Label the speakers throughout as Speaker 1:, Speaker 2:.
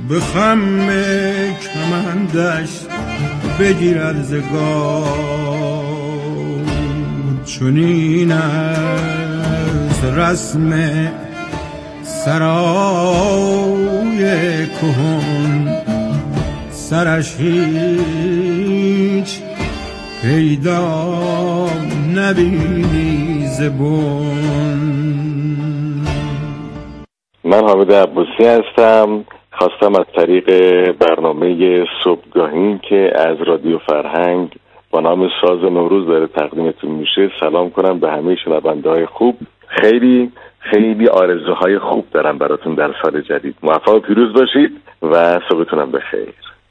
Speaker 1: به خم کمندش بگیرد زگار، چنین از رسم سرای کهن سرش هیچ پیدا نبینی ز بن.
Speaker 2: من حامد عباسی هستم. خواستم از طریق برنامه صبحگاهی که از رادیو فرهنگ با نام ساز نوروز داره تقدیمتون میشه سلام کنم به همه شنونده‌های خوب. خیلی خیلی آرزوهای خوب دارم براتون در سال جدید. موفق و پیروز باشید و صبحتونم بخیر.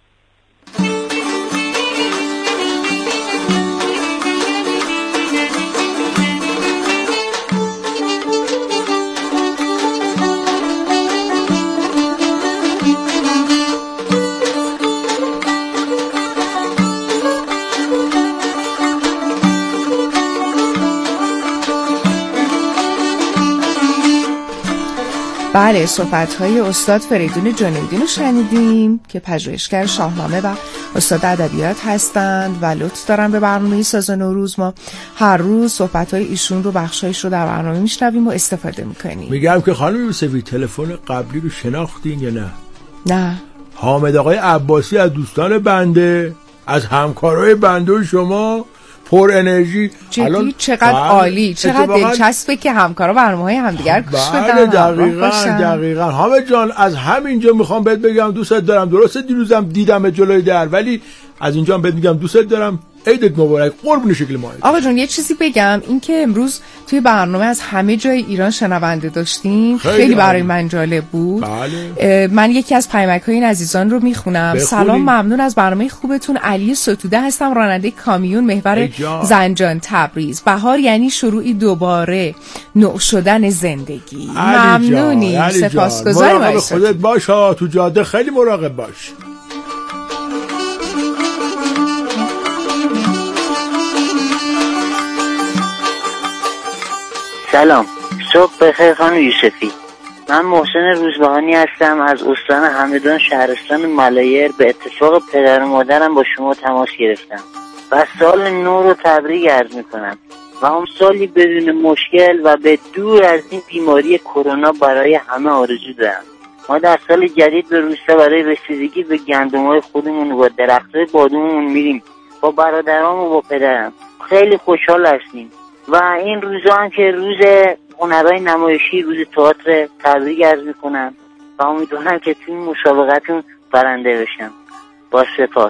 Speaker 3: بله، صحبت‌های استاد فریدون جنیدی رو شنیدیم که پژوهشگر شاهنامه و استاد ادبیات هستند و لطف دارن به برنامه ساز نوروز. ما هر روز صحبت‌های ایشون رو بخشایش رو در برنامه میشنویم و استفاده میکنیم.
Speaker 4: میگم که خانم یوسفی تلفن قبلی رو شناختین یا نه؟
Speaker 3: نه.
Speaker 4: حامد آقای عباسی از دوستان بنده، از همکارای بنده و شما، پر انرژی.
Speaker 3: جدی چقدر عالی، چقدر دلچسبه که همکارا برنامه‌های همدیگر گوش بدن.
Speaker 4: دقیقاً حامد جان، از همینجا میخوام بهت بگم دوستت دارم. درسته دیروزم دیدم جلوی در، ولی از اینجا بهت میگم دوستت دارم. عیدت مبارک، قربون شکل ماهت.
Speaker 3: آقا جون یه چیزی بگم، این که امروز توی برنامه از همه جای ایران شنونده داشتیم خیلی برای من جالب بود.
Speaker 4: بله.
Speaker 3: من یکی از پیامک‌های این عزیزان رو میخونم. سلام، ممنون از برنامه خوبتون. علی ستوده هستم، راننده کامیون، محور زنجان تبریز. بهار یعنی شروعی دوباره، نو شدن زندگی. ممنونی، سپاسگزارم.
Speaker 4: مراقب خودت باش، تو جاده خیلی مراقب باش.
Speaker 5: سلام، صبح بخیر خانم یوسفی. من محسن روزبهانی هستم از استان همدان، شهرستان ملایر. به اتفاق پدر و مادرم با شما تماس گرفتم و سال نو رو تبریک عرض میکنم و هم سالی بدون مشکل و به دور از این بیماری کرونا برای همه آرزو دارم. ما در سال جدید به روستا برای رسیدگی به گندم‌های خودمون و با درخت‌های باداممون میریم با برادرام و با پدرم. خیلی خوشحال هستیم و این روزا هم که روز هنرهای نمایشی، روز تئاتر، تبریک عرض میکنم و امیدوارم که توی مسابقتون برنده بشم. با سپاس.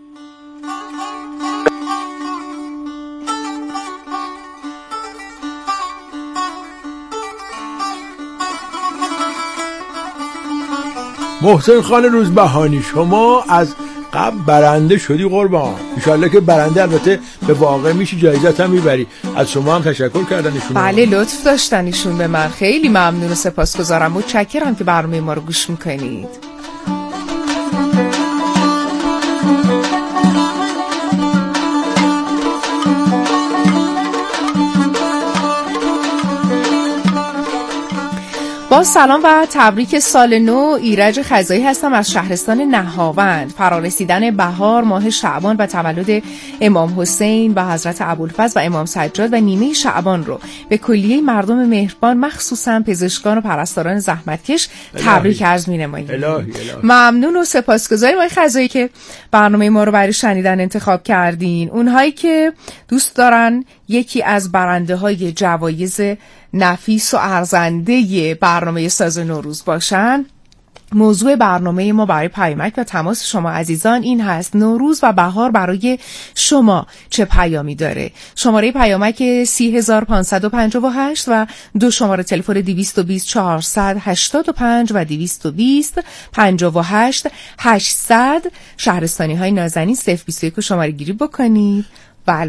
Speaker 4: محسن خان روزبهانی، شما از قبل برنده شدی قربان. انشالله که برنده البته به واقع میشی، جایزت هم میبری. از شما هم تشکر کردنشون.
Speaker 3: بله، لطف داشتنشون به من. خیلی ممنون و سپاسگزارم. متشکرم که برنامه ما رو گوش میکنید. با سلام و تبریک سال نو، ایرج خزایی هستم از شهرستان نهاوند. فرارسیدن بهار، ماه شعبان و تولد امام حسین و حضرت ابوالفضل و امام سجاد و نیمه شعبان رو به کلیه مردم مهربان، مخصوصا پزشکان و پرستاران زحمتکش تبریک عرض می‌نماییم. ممنون و سپاسگزاریم آقای خزایی که برنامه ما رو برای شنیدن انتخاب کردین. اونهایی که دوست دارن یکی از برنده‌های جوایز نفیس و ارزنده برنامه ساز نوروز باشن، موضوع برنامه ما برای پیامک و تماس شما عزیزان این هست: نوروز و بهار برای شما چه پیامی داره؟ شماره پیامک 30558 و دو شماره تلفن 220 485 و 220 58 800. شهرستانی های نازنین 021 شماره گیری بکنید. و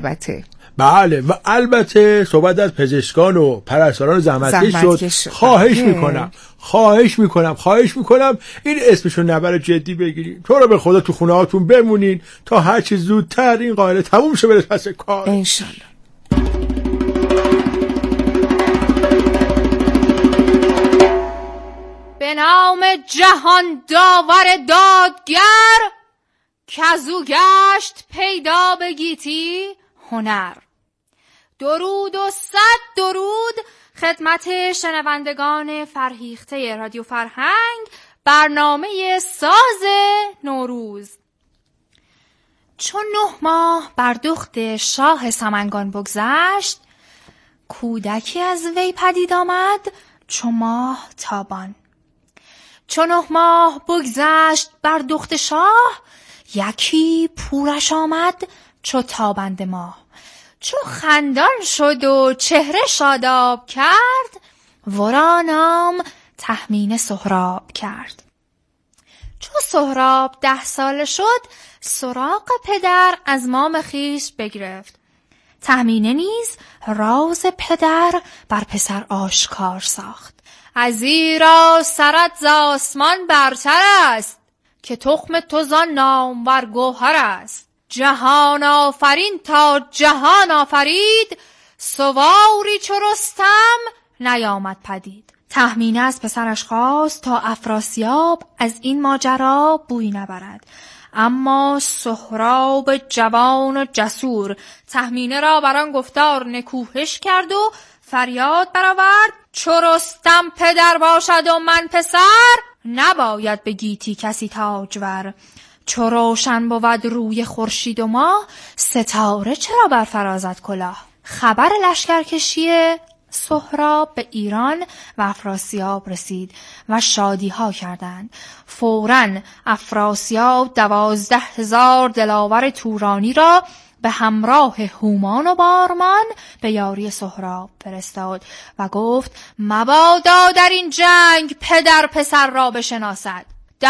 Speaker 4: البته صحبت از پزشکان و پرستاران زحمتکش شد. خواهش میکنم این اسمشو نبر جدی بگیرین. تو رو به خدا تو خونه هاتون بمونین تا هر چیز زودتر این قاعده تموم شه، بره پس کار
Speaker 3: انشالله.
Speaker 6: به به نام جهان داور دادگر، که از او گشت پیدا به گیتی هنر. درود و صد درود خدمت شنوندگان فرهیخته رادیو فرهنگ، برنامه ساز نوروز. چون 9 ماه بر دخت شاه سمنگان بگذشت، کودکی از وی پدید آمد چو ماه تابان. چون 9 ماه بگذشت بر دخت شاه، یکی پورش آمد چو تابند ماه. چو خندان شد و چهره شاداب کرد، ورا نام تهمینه سهراب کرد. چو سهراب 10 ساله شد، سراغ پدر از مام خویش بگرفت. تهمینه نیز راز پدر بر پسر آشکار ساخت. ازیرا سرت ز آسمان برتر است، که تخم تو زان نامور گوهر است. جهان آفرین تا جهان آفرید، سواری چو رستم نیامد پدید. تهمینه از پسرش خواست تا افراسیاب از این ماجرا بوی نبرد. اما سهراب جوان و جسور تهمینه را بران گفتار نکوهش کرد و فریاد برآورد: چو رستم پدر باشد و من پسر، نباید به گیتی کسی تاجور. چو روشن بود روی خورشید و ماه، ستاره چرا برفرازد کلاه. خبر لشکرکشی سهراب به ایران و افراسیاب رسید و شادی ها کردند. فوراً افراسیاب 12,000 دلاور تورانی را به همراه هومان و بارمان به یاری سهراب فرستاد و گفت: مبادا در این جنگ پدر پسر را بشناسد.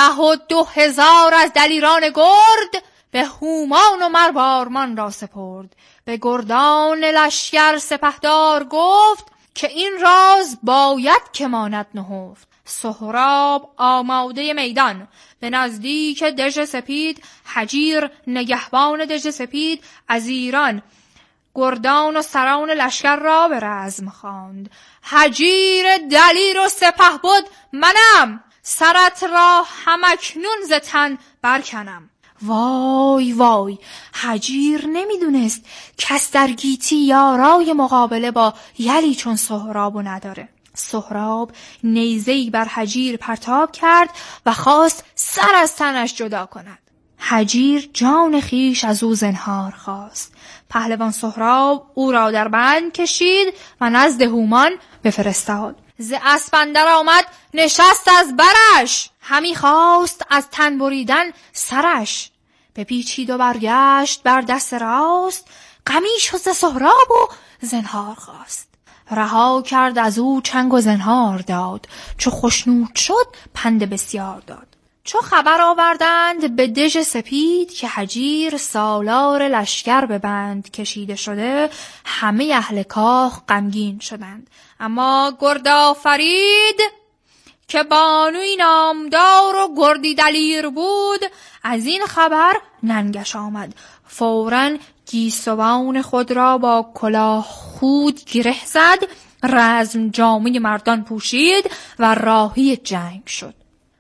Speaker 6: 12,000 از دلیران گرد به هومان و مر بارمان را سپرد. به گردان لشکر سپهدار گفت که این راز باید که ماند نهفت. سهراب آماده میدان به نزدیک دژ سپید، هجیر نگهبان دژ سپید از ایران گردان و سران لشکر را به رزم خواند. هجیر دلیر و سپهبد منم، سرت را همکنون ز تن برکنم. وای وای، هجیر نمیدونست کس در گیتی یارای مقابله با یلی چون سهرابو نداره. سهراب نیزه‌ای بر هجیر پرتاب کرد و خواست سر از تنش جدا کند. هجیر جان خیش از او زنهار خواست. پهلوان سهراب او را در بند کشید و نزد هومان بفرستاد. ز اسب اندر آمد نشست از برش، همی خواست از تن بریدن سرش. بپیچید و برگشت بر دست راست، غمی شد ز سهراب و زنهار خواست. رها کرد از او چنگ و زنهار داد، چو خشنود شد پند بسیار داد. چو خبر آوردند به دژ سپید که هجیر سالار لشکر به بند کشیده شده، همه اهل کاخ غمگین شدند. اما گردآفرید که بانوی نامدار و گردی دلیر بود، از این خبر ننگش آمد. فوراً گیسوان خود را با کلاه خود گره زد، رزم جامه مردان پوشید و راهی جنگ شد.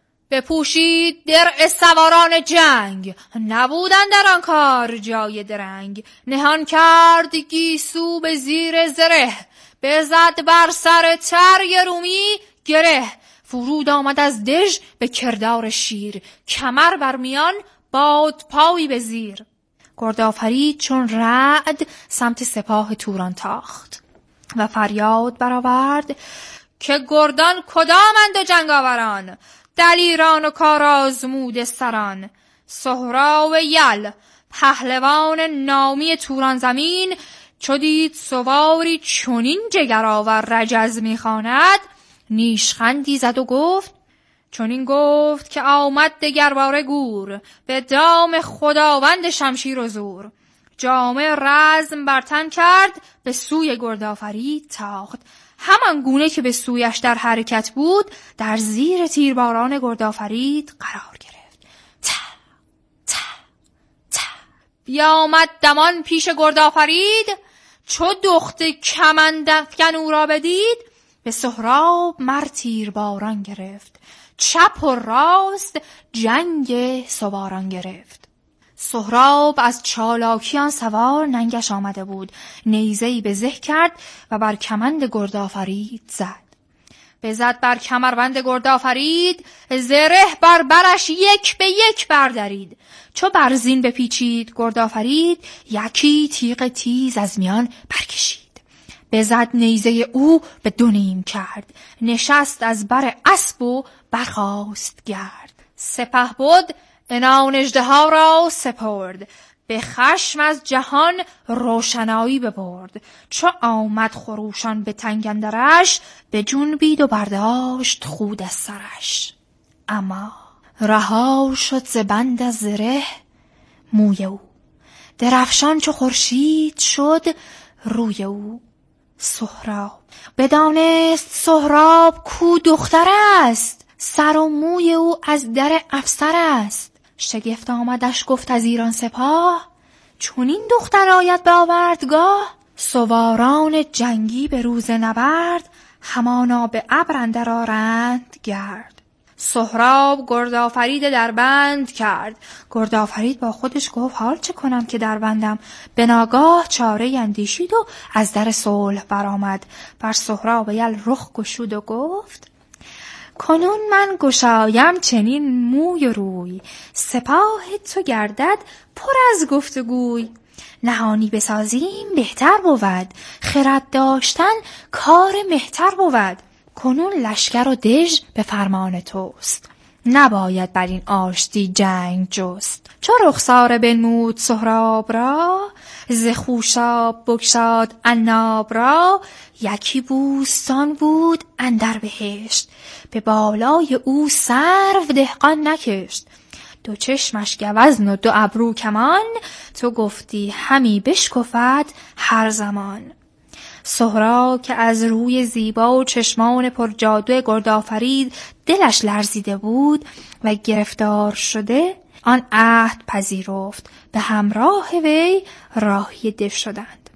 Speaker 6: بپوشید درع سواران جنگ، نبودن در آن کار جای درنگ. نهان کرد گیسو به زیر زره، بزد بر سر ترگ رومی گره. فرود آمد از دژ به کردار شیر، کمر بر میان باد پایی به زیر. گردآفرید چون رعد سمت سپاه توران تاخت و فریاد برآورد که گردان کدامند و جنگاوران، دلیران و کارآزموده سران. سهراب یل پهلوان نامی توران زمین، چو دید سواری چنین جگرآور رجز میخواند، نیشخندی زد و گفت چنین گفت که آمد دگرباره گور، به دام خداوند شمشیر و زور. جامه رزم برتن کرد به سوی گردآفرید تاخت، همان گونه که به سویش در حرکت بود در زیر تیرباران گردآفرید قرار گرفت. بیامد دمان پیش گردآفرید، چو دخت کمند افگن او را بدید، به سهراب مر تیر باران گرفت، چپ و راست جنگ سواران گرفت. سهراب از چالاکیان سوار ننگش آمده بود، نیزه‌ای به زه کرد و بر کمند گردآفرید زد. بزد بر کمربند گردآفرید، زره بر برش یک به یک بردرید. چو بر زین بپیچید گردآفرید، یکی تیغ تیز از میان برکشید. بزد نیزه او به دو نیم کرد، نشست از بر اسب و برخاست گرد. سپهبد عنان اژدها را سپرد، به خشم از جهان روشنایی ببرد. چو آمد خروشان به تنگ اندرش، به جنبید و برداشت خود از سرش. اما رها شد ز بند از زره موی او، درفشان چو خورشید شد روی او. سهراب بدانست سهراب کو دختر است، سر و موی او از در افسر است. شگفت آمدش گفت از ایران سپاه، چون این دختر آید به آوردگاه. سواران جنگی به روز نبرد، همانا به ابر اندر آرند گرد. سهراب گردآفرید در بند کرد، گردآفرید با خودش گفت حال چه کنم که در بندم. به ناگاه چاره اندیشید و از در صلح برآمد. بر سهراب یل رخ گشود و گفت کنون من گشایم چنین موی و روی، سپاه تو گردد پر از گفتگوی. نهانی بسازیم بهتر بود، خرد داشتن کار مهتر بود. کنون لشکر و دژ به فرمان توست، نباید بر این آشتی جنگ جست. چو رخساره بنمود سهراب را، ز خوشاب بگشاد عناب را. یکی بوستان بود اندر بهشت، به بالای او سرو دهقان نکشت. دو چشمش گوزن و دو ابرو کمان، تو گفتی همی بشکفد هر زمان. سهراب که از روی زیبا و چشمان پر جادو گردآفرید دلش لرزیده بود و گرفتار شده، آن عهد پذیرفت، به همراه وی راهی دژ شدند.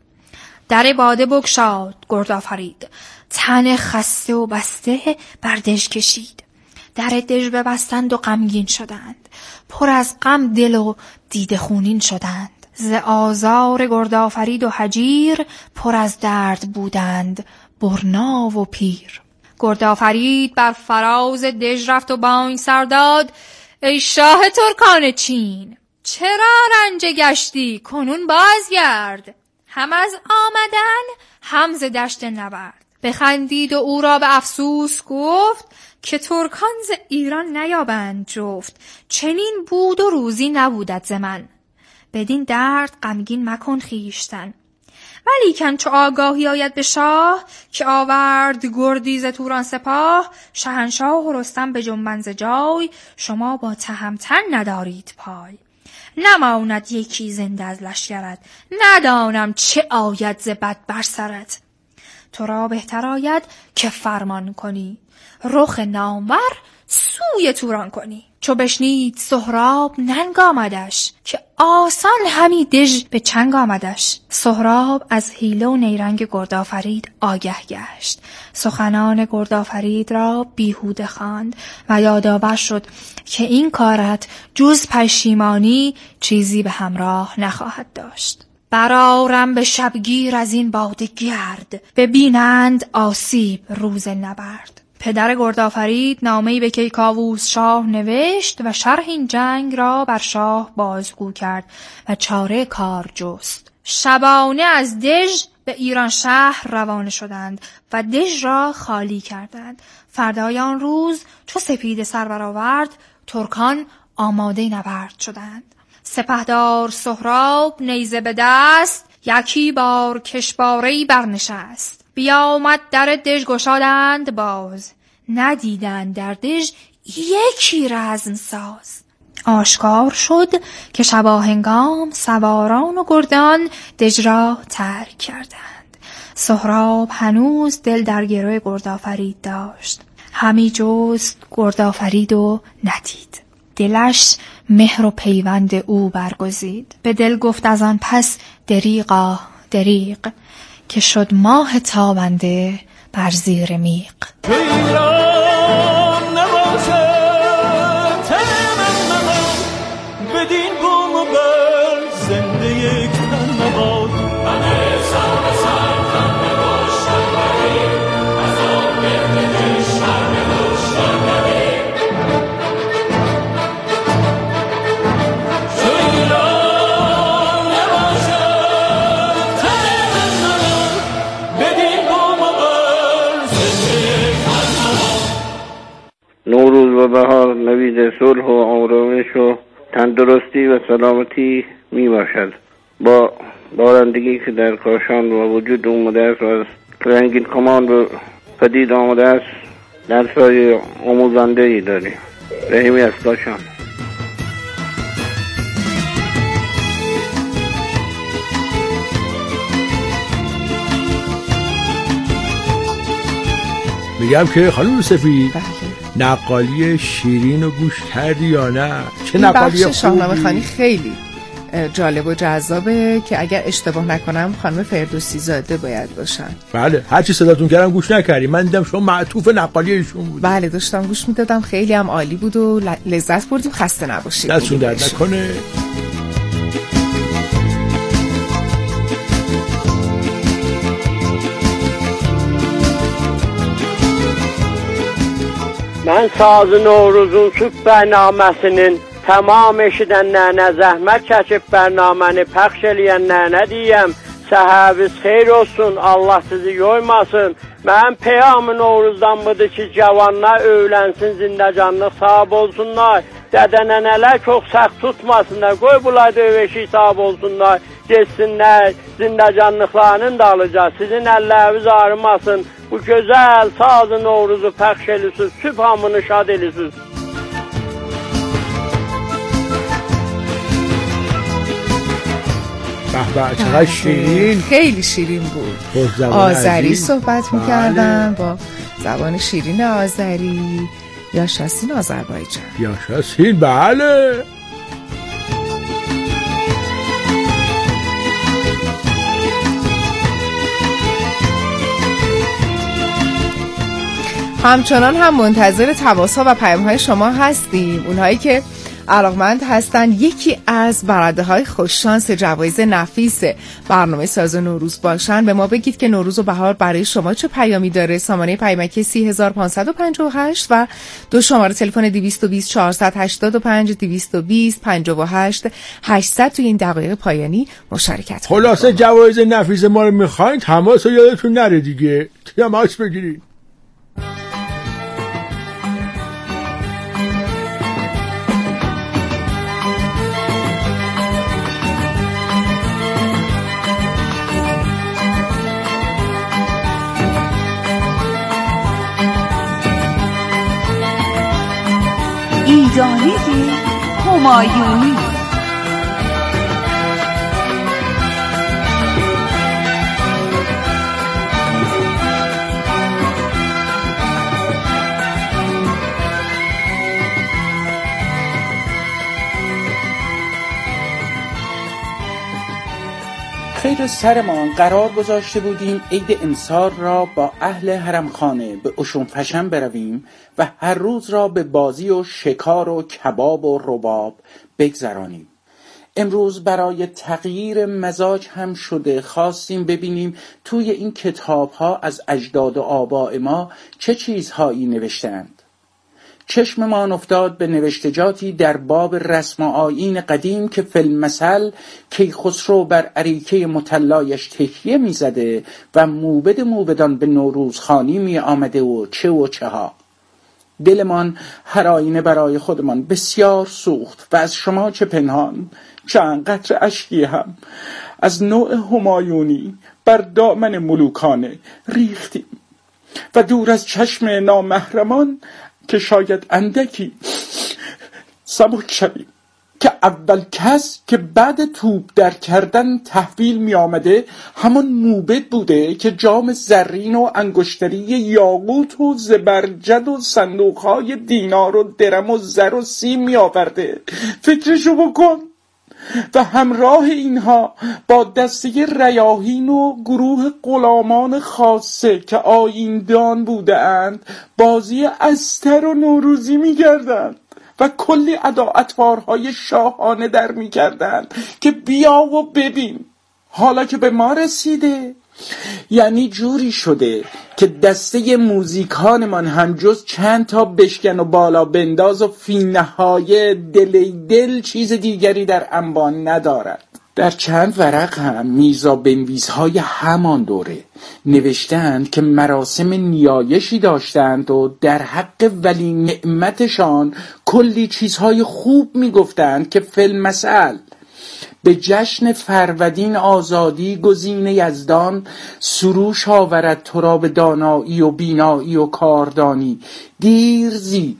Speaker 6: در باده بگشاد گردآفرید، تن خسته و بسته بر دژ کشید. در دژ ببستند و غمگین شدند، پر از غم دل و دیده خونین شدند. ز آزار گردآفرید و هجیر، پر از درد بودند برنا و پیر. گردآفرید بر فراز دژ رفت و بانگ سر داد، ای شاه ترکان چین، چرا رنج گشتی کنون بازگرد. هم از آمدن هم ز دشت نبرد. بخندید و او را به افسوس گفت، که ترکان ز ایران نیابند جفت. چنین بود و روزی نبودت ز من، بدین درد غمگین مکن خویشتن. ولیکن چو آگاهی آید به شاه، که آورد گردی ز توران سپاه. شهنشاه و رستم به جنبند ز جای، شما با تهمتن ندارید پای. نماند یکی زنده از لشکرت، ندانم چه آید ز بد بر سرت. تو را بهتر آید که فرمان کنی، رخ نامور سوی توران کنی. چو بشنید سهراب ننگ آمدش، که آسان همی دژ به چنگ آمدش. سهراب از حیله و نیرنگ گردآفرید آگه گشت، سخنان گردآفرید را بیهوده خواند و یادآور شد که این کارت جز پشیمانی چیزی به همراه نخواهد داشت. برآرم به شبگیر از این باده گرد، ببینند آسیب روز نبرد. پدر گردآفرید نامه‌ای به کیکاووس شاه نوشت و شرح این جنگ را بر شاه بازگو کرد و چاره کار جست. شبانه از دژ به ایران شهر روانه شدند و دژ را خالی کردند. فردای آن روز چو سپیده سر برآورد، ترکان آماده نبرد شدند. سپهدار سهراب نیزه به دست، یکی بار کشباره‌ای برنشست. بیامد در دژ گشادند باز، ندیدند در دژ یکی رزم ساز. آشکار شد که شباهنگام سواران و گردان دژ را ترک کردند. سهراب هنوز دل در گرو گردآفرید داشت، همی جست گردآفرید و ندید. دلش مهر و پیوند او برگزید، به دل گفت از آن پس دریغا دریغ، که شد ماه تابنده بر زیر میغ.
Speaker 7: نوروز و بهار نوید صلح و آرامش و تندرستی و سلامتی می باشد. با بارندگی که در کاشان و وجود اومده است و از رنگین کمان و پدید آمده است، درس‌های آموزنده‌ای داریم. رحیمی از کاشان.
Speaker 4: میگم که خانم سفید نقالی شیرین رو گوش کردی یا نه؟ چه نقالی خوبی؟
Speaker 3: شاهنامه خوانی خیلی جالب و جذابه که اگر اشتباه نکنم خانم فردوسی زاده باید باشن.
Speaker 4: بله، هرچی صداتون کردم گوش نکردی. من دیدم شما معطوف نقالی ایشون بود.
Speaker 3: بله داشتم گوش میدادم، خیلی هم عالی بود و لذت بردیم. خسته نباشید.
Speaker 4: دستون درد نکنه.
Speaker 8: Ben sazın Novruz'un süt bərnaməsinin tamam eşidənlərinə zəhmət çəkib bərnaməni pəxş eləyənlərinə deyəm, səhəviz xeyr olsun, Allah sizi yoymasın. Mənim peyamı Novruz'dan budur ki, cavanlar öğlənsin, zindacanlıq sahib olsunlar. Dədənənələr çox səxt tutmasınlar, qoy bunlar dövəşik sahib olsunlar, geçsinlər, zindacanlıqlarının dalıca, sizin əlləriniz ağrımasın. Bu gözəl sazı Novruz'u pəxş elisiz, sübh hamını şad elisiz.
Speaker 4: چقدر شیرین،
Speaker 3: خیلی شیرین بود. آذری صحبت میکردن با زبان شیرین آذری. یاشاسین آذربایجان.
Speaker 4: یاشاسین، بله.
Speaker 3: همچنان هم منتظر تماس‌ها و پیام‌های شما هستیم. اونهایی که علاقمند هستن یکی از برنده‌های خوششانس جوایز نفیس برنامه ساز نوروز باشن، به ما بگید که نوروز و بهار برای شما چه پیامی داره. سامانه پیامکی 30558 و دو شماره تلفن 220 485 220 58 800 توی این دقایق پایانی مشارکت کنید.
Speaker 4: خلاصه جوایز نفیس ما رو می‌خواید، تماس رو یادتون نره دیگه. تماس بگیرید.
Speaker 9: ایجانب همایونی.
Speaker 10: خیر سرمان قرار گذاشته بودیم عید امسال را با اهل حرمخانه به اشونفشن برویم و هر روز را به بازی و شکار و کباب و رباب بگذرانیم. امروز برای تغییر مزاج هم شده خواستیم ببینیم توی این کتاب ها از اجداد و آباء ما چه چیزهایی نوشتند. چشممان افتاد به نوشتجاتی در باب رسم و آیین قدیم که فی المثل کیخسرو بر اریکه مطلایش تکیه می زده و موبدان به نوروزخانی می آمده و چه ها. دلمان هر آینه برای خودمان بسیار سوخت و از شما چه پنهان چند قطره اشکی هم از نوع همایونی بر دامن ملوکانه ریختیم و دور از چشم نامحرمان که شاید اندکی سبک شویم که اول کس که بعد توپ در کردن تحویل می آمده همون موبد بوده که جام زرین و انگشتری یاقوت و زبرجد و صندوقهای دینار و درم و زر و سیم می آورده. فکرشو بکن. و همراه اینها با دسته ریاحین و گروه غلامان خاصه که آییندان بودند بازی استر و نوروزی می‌کردند و کلی اطوارهای شاهانه در می‌کردند که بیا و ببین. حالا که به ما رسیده، یعنی جوری شده که دسته موزیکانمان هم جز چند تا بشکن و بالا بنداز و فی نهایه دل چیز دیگری در انبان ندارد. در چند ورق هم میزا بنویس‌های همان دوره نوشتند که مراسم نیایشی داشتند و در حق ولی نعمتشان کلی چیزهای خوب میگفتند که فی‌المثل به جشن فرودین آزادی گزین یزدان سروش آورد تو را به دانایی و بینایی و کاردانی. دیرزی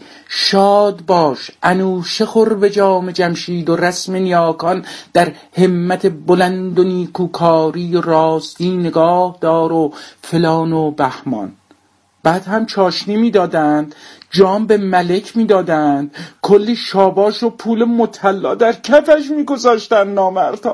Speaker 10: شاد باش انوشه خور به جام جمشید و رسم نیاکان در همت بلند و نیکوکاری و راستی نگاه دار و فلان و بهمان. بعد هم چاشنی میدادند، جام به ملک میدادند، کلی شاباش و پول مطلا در کفش میگذاشتن نامردا.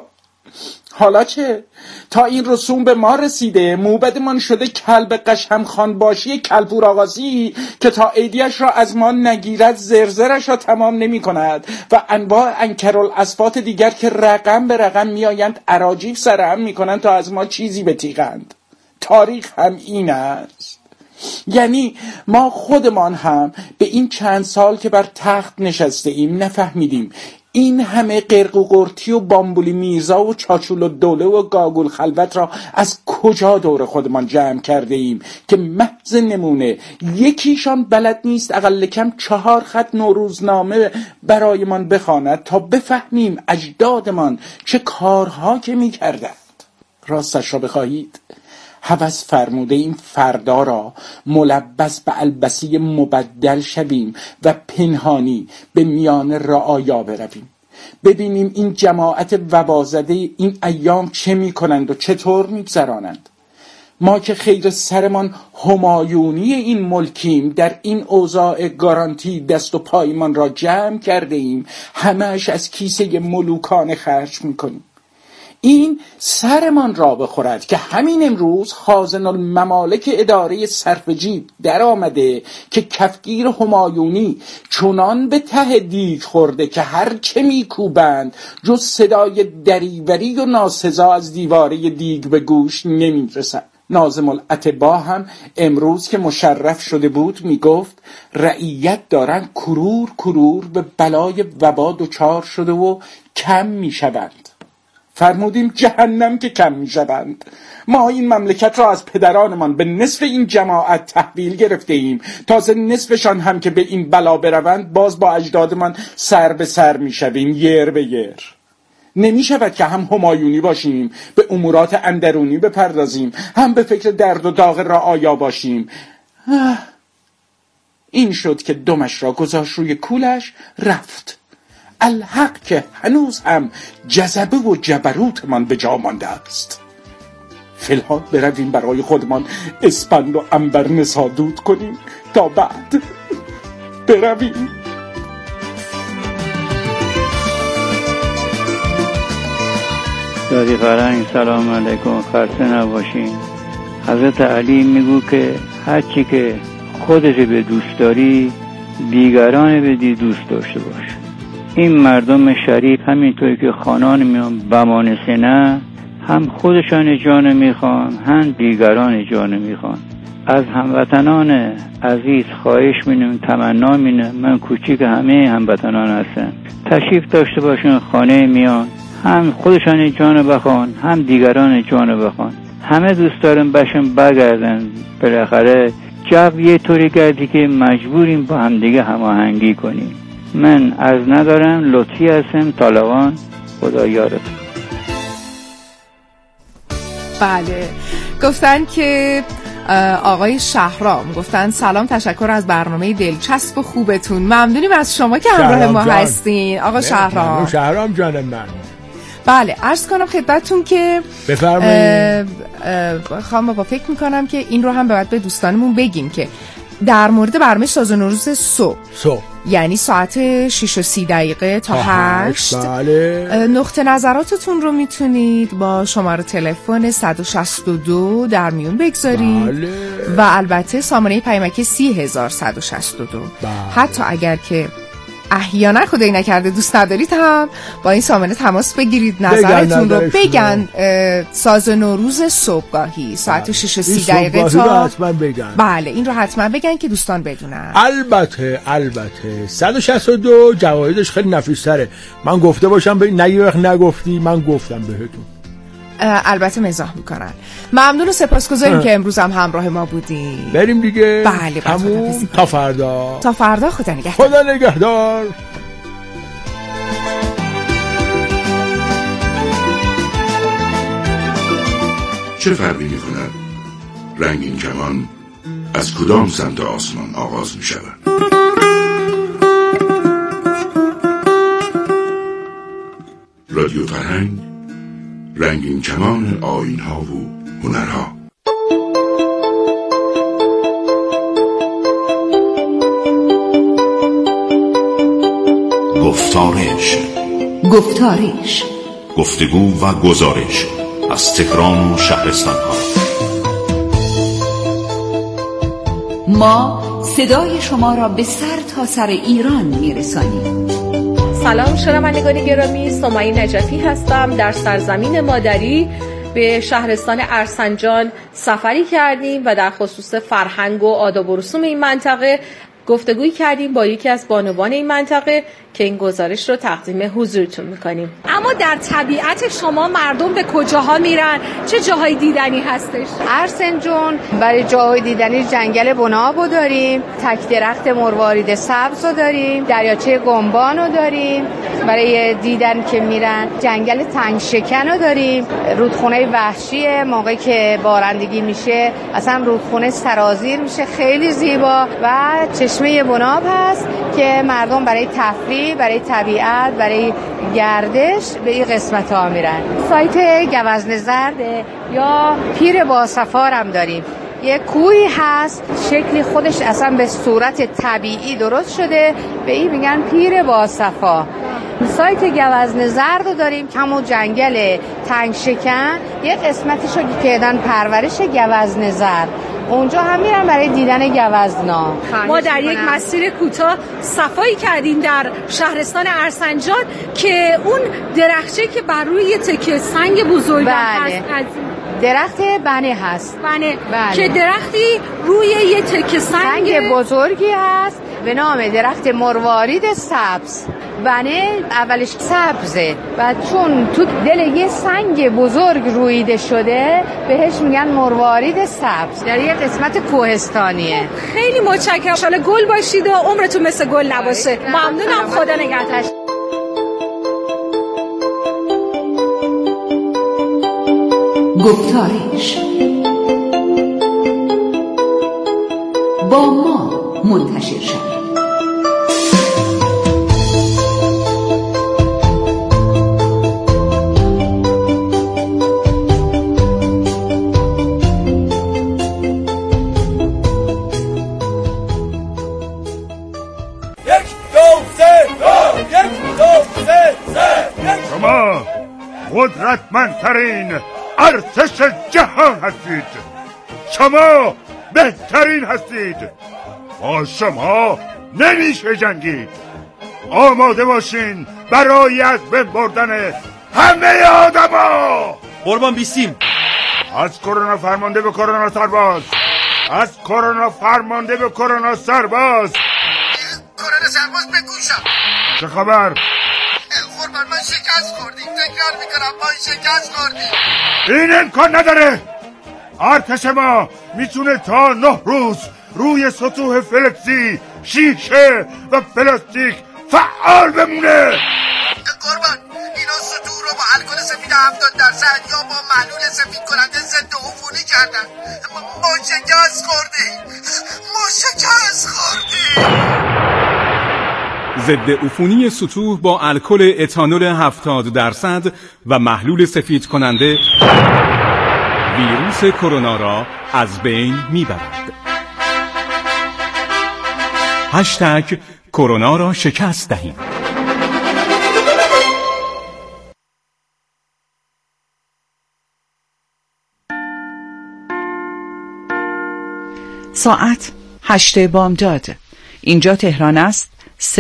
Speaker 10: حالا چه؟ تا این رسوم به ما رسیده، موبدمان شده کلب قشم خان باشی کلپور آغازی که تا ایدیش را از ما نگیرد زرزرش را تمام نمی کند و انواع انکرالاسفات دیگر که رقم به رقم میآیند اراجیف سرهم می کنند تا از ما چیزی بتیغند. تاریخ هم این است. یعنی ما خودمان هم به این چند سال که بر تخت نشسته ایم نفهمیدیم این همه قرق و قرتی و بامبولی میرزا و چاچول و دوله و گاگول خلوت را از کجا دور خودمان جمع کرده ایم که محض نمونه یکیشان بلد نیست اقل کم 4 خط نوروزنامه برایمان بخواند تا بفهمیم اجدادمان چه کارها که می کردند. راستش را بخواهید هوس فرموده این فردا را ملبس به البسی مبدل شویم و پنهانی به میان رعایا برویم، ببینیم این جماعت وبازده این ایام چه می کنند و چطور می گذرانند. ما که خیر سرمان همایونی این ملکیم در این اوضاع گارانتی دست و پایمان را جمع کرده ایم، همه‌اش از کیسه ملوکانه خرج می کنیم. این سرمان را بخورد که همین امروز خازن الممالک اداره صرف جیب در آمده که کفگیر همایونی چنان به ته دیگ خورده که هر چه میکوبند جز صدای دریوری و ناسزا از دیواره دیگ به گوش نمیرسد. ناظم الاتباع هم امروز که مشرف شده بود میگفت رعیت دارن کرور کرور به بلای وبا دچار شده و کم میشوند. فرمودیم جهنم که کم می شوند. ما این مملکت را از پدرانمان به نصف این جماعت تحویل گرفته ایم، تازه نصفشان هم که به این بلا بروند باز با اجدادمان سر به سر می شویم، یر به یر. نمی شود که هم همایونی باشیم، به امورات اندرونی بپردازیم، هم به فکر درد و داغ رعایا باشیم. این شد که دمش را گذاشت روی کولش رفت. الحق که هنوز هم جذبه و جبروت من به جا مانده است. فی‌الحال برویم برای خودمان اسپند و عنبر نسادود کنیم تا بعد برویم.
Speaker 11: دادی فرهنگ سلام علیکم، خسته نباشین. حضرت علی میگو که هرچی که خودت به دوست داری دیگران بدی دوست داشته باش. این مردم شریف همینطوری که خانان میان بمان سنه هم خودشان جان میخوان هم دیگران جان میخوان. از هموطنان عزیز خواهش مینم، تمنا مینم، من کوچیک همه هموطنان هستم، تشریف داشته باشن خانه میان، هم خودشان جان بخوان هم دیگران جان بخوان. همه دوست دارن باشن برگردن. بالاخره جو یه طوری گردی که مجبوریم با هم دیگه هماهنگی کنیم. من از ندارم، لطفی هستم، طالقان، خدا یارت.
Speaker 3: بله، گفتن که آقای شهرام گفتن سلام، تشکر از برنامه دلچسب و خوبتون، ممنونیم از شما که همراه ما هستین آقا شهرام.
Speaker 4: شهرام جان من.
Speaker 3: بله، عرض کنم خدمتتون که
Speaker 4: بفرمایید.
Speaker 3: خواهم با فکر میکنم که این رو هم باید به دوستانمون بگیم که در مورد برنامه ساز نوروز صبح یعنی ساعت 6:30 تا 8.
Speaker 4: بله.
Speaker 3: نقطه نظراتتون رو میتونید با شماره تلفن 162 در میون بگذارید.
Speaker 4: بله.
Speaker 3: و البته سامانه پیامکی 30162.
Speaker 4: بله.
Speaker 3: حتی اگر که احیانا خدایی نکرده دوست ندارید هم با این سامانه تماس بگیرید، نظرتون رو بگن. ساز نوروز صبحگاهی ساعت 6:30 تا
Speaker 4: حتما بگن.
Speaker 3: بله این رو حتما بگن که دوستان بدونن.
Speaker 4: البته 162 جوایزش خیلی نفیس‌تره. من گفته باشم نگی وقت نگفتی، من گفتم بهتون.
Speaker 3: البته مزاح میکنن. ممنون و سپاسگزاریم که امروز هم همراه ما بودیم.
Speaker 4: بریم دیگه.
Speaker 3: بله
Speaker 4: تا فردا.
Speaker 3: تا فردا. خدا نگهدار.
Speaker 4: خدا نگهدار.
Speaker 12: چه فرقی می‌کند رنگین کمان از کدام سمت آسمان آغاز می‌شود؟ رادیو فرهنگ، رنگین کمان آیین‌ها و هنرها.
Speaker 13: گفتارش گفتگو و گزارش از تهران و شهرستان‌ها. ما صدای شما را به سر تا سر ایران میرسانیم.
Speaker 14: سلام شنوندگان گرامی، سمیه نجفی هستم. در سرزمین مادری به شهرستان ارسنجان سفری کردیم و در خصوص فرهنگ و آداب و رسوم این منطقه گفتگویی کردیم با یکی از بانوان این منطقه که این گزارش رو تقدیم حضورتون میکنیم. اما در طبیعت شما مردم به کجاها میرن؟ چه جاهای دیدنی هستش؟
Speaker 15: ارسنجان برای جاهای دیدنی جنگل بناب رو داریم، تک درخت مروارید سبز رو داریم، دریاچه گنبان رو داریم برای دیدن که میرن، جنگل تنگ شکن رو داریم، رودخونه وحشی موقعی که بارندگی میشه اصلا رودخونه سرازیر میشه، خیلی زیبا، و چشمه بناب هست که مردم برای تفریح، برای طبیعت، برای گردش به این قسمت ها میرن. سایت گوزن زرد یا پیر باصفا هم داریم. یه کوهی هست شکلی خودش اصلا به صورت طبیعی درست شده، به این میگن پیر باصفا. سایت گوزن زرد رو داریم، همون جنگل تنگ شکن یه قسمتیشو که دادن پرورش گوزن زرد، اونجا هم میرن برای دیدن گوزنا.
Speaker 14: ما در یک مسیر کوتاه صفایی کردیم در شهرستان ارسنجان که اون درخچه که بر روی تکه سنگ بزرگ هست،
Speaker 15: درخت بنه هست.
Speaker 14: بله. که درختی روی یه تکه سنگ
Speaker 15: بزرگی هست به نام درخت مروارید سبز. بنه اولش سبزه و چون تو دل یه سنگ بزرگ رویده شده بهش میگن مروارید سبز. در یه قسمت کوهستانیه.
Speaker 14: خیلی متشکرم. ان شاءالله گل باشید و عمرتون مثل گل نباشه. ممنونم. خدا نگهدار.
Speaker 13: گفتارش با ما منتشر شد.
Speaker 16: شما قدرتمندترین ارتش جهان هستید. شما بهترین هستید. با شما نمیشه جنگید. آماده باشین برای از بین بردن همه آدما.
Speaker 17: قربان بیستیم.
Speaker 16: از کرونا فرمانده به کرونا سرباز. از کرونا فرمانده به کرونا سرباز.
Speaker 18: کرونا سرباز به گوشم.
Speaker 16: چه خبر؟
Speaker 18: قربان من شکست خوردیم. تکرار میکنم ما شکست خوردیم.
Speaker 16: این امکان نداره. ارتش ما میتونه تا 9 روز روی سطوح فلزی، شیشه و پلاستیک فعال بمونه.
Speaker 18: قربان اینا سطوح رو با الکل سفید 70% یا با محلول سفید کننده ضد عفونی کردن. ما شکست خوردیم. ما شکست خوردیم.
Speaker 19: ضد عفونی سطوح با الکل اتانول 70% و محلول سفید کننده ویروس کرونا را از بین میبرد. کرونا را شکست دهیم.
Speaker 17: ساعت 8 بامداد. اینجا تهران است